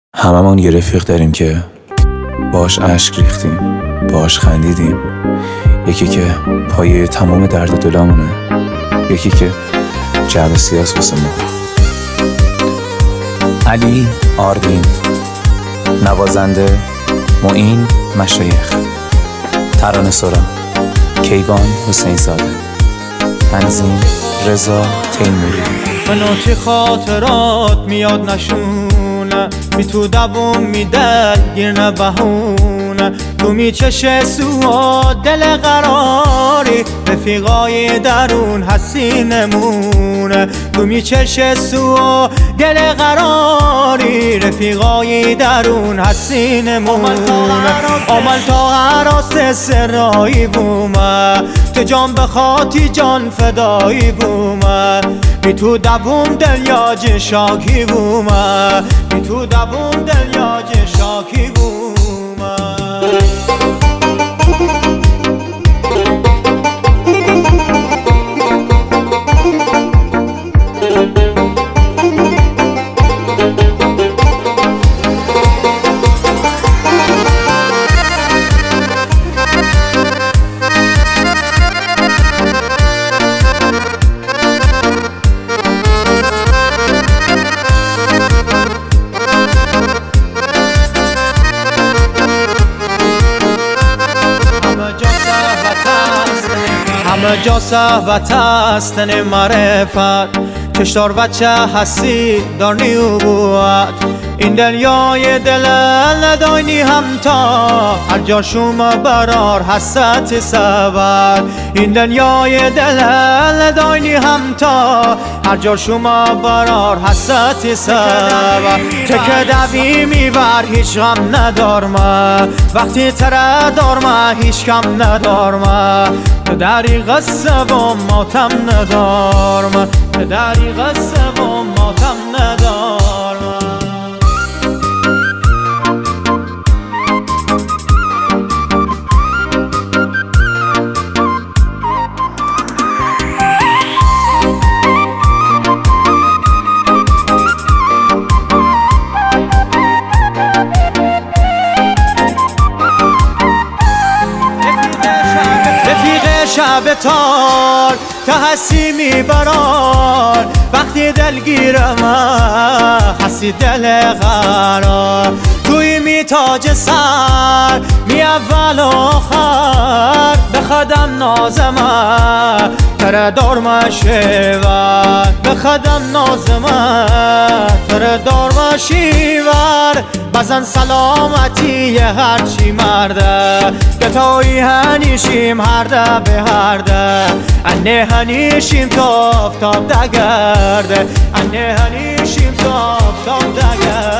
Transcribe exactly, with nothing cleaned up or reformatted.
هممون یه رفیق داریم که باش اشک ریختیم، باش خندیدیم. یکی که پایه تمام درد دلامونه، یکی که جعب سیاس واسه ما. علی آروین، نوازنده معین مشایخ، ترانه سرا کیوان حسین زاده، تنظیم رضا تیموری. منو چه خاطرات میاد نشونه، بی تو دووم میده گیر نبهونه. تو میچشه سوا دل قراری، رفیقای درون هستی نمونه. تو میچشه سوا دل قراری، رفیقای درون هستی نمونه. آمل تا عراس سرایی بومه، تو جان بخاطی جان فدایی بومه. بی تو دووم دلیاج شاکی بومه، بی تو دووم دلیاج شاکی بومه. همه جا صحبت هستن معرفت، چشتار بچه هستی دارنی و بود. این دنیای دل نداینی همتا، هر جا شما برار هست سبت. این دنیای دل نداینی همتا، هر جا شما برار هست سبت. که که دوی میبر هیچ غم ندارمه، وقتی تره دارمه هیچ کم ندارمه. که دریغ سوم ماتم ندارمه، که دریغ سوم ماتم ندارمه. شب تار که هستی میبرار، وقتی دلگیرم هستی دل قرار. توی می تاج سر می اول و آخر، بخدم نازمه تره دارمه شیور. بخدم نازمه تره دارمه شیور. بزن سلامتی هرچی مرده، گتایی هنیشیم هر ده به هر ده. انه هنیشیم تاف تاف دگرده، انه هنیشیم تاف تاف دگرده.